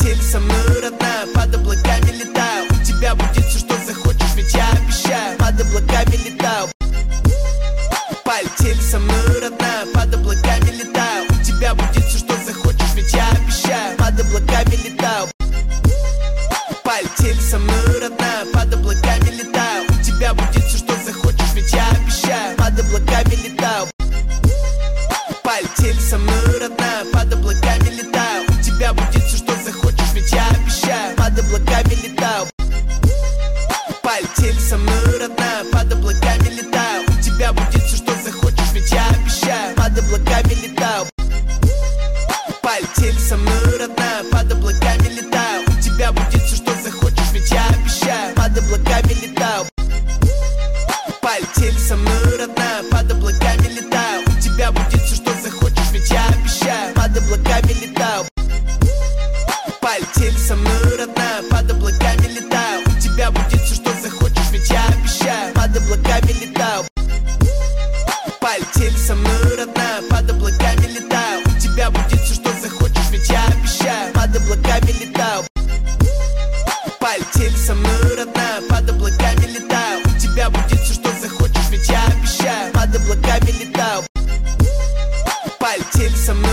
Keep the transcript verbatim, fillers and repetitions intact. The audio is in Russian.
Полетели со мной, родная, под облаками летаю. У тебя будет все, что захочешь, ведь я обещаю. Под облаками летаю. Полетели со мной, родная, под облаками летаю. У тебя будет все, что захочешь, ведь я обещаю. Под облаками летаю. Полетели со мной, родная, под облаками летаю. У тебя будет все, что захочешь, ведь я обещаю. Под облаками летаю. Полетели со мной, родная, под облаками летаю. У тебя будет все, что захочешь, ведь я обещаю. Под облаками летаю. Полетели со мной, родная, под облаками летаю. У тебя будет все, что захочешь, ведь я обещаю. Под облаками летаю. Полетели со мной, родная, под облаками летаю. У тебя будет все, что захочешь, ведь я обещаю. Под облаками летаю. Полетели со мной, родная, под облаками летаю. У тебя будет все, что захочешь, ведь я обещаю. Под облаками летаю. Полетели со мной, родная, под облаками летаю. У тебя будет все, что захочешь, ведь я обещаю. Под облаками летаю. Полетели со мной, родная, под облаками летаю. У тебя будет все, что захочешь, ведь я обещаю. Под облаками летаю. Полетели со мной, родная, под облаками летаю. У тебя будет все, что захочешь, ведь я обещаю. Под облаками летаю. Полетели со мной.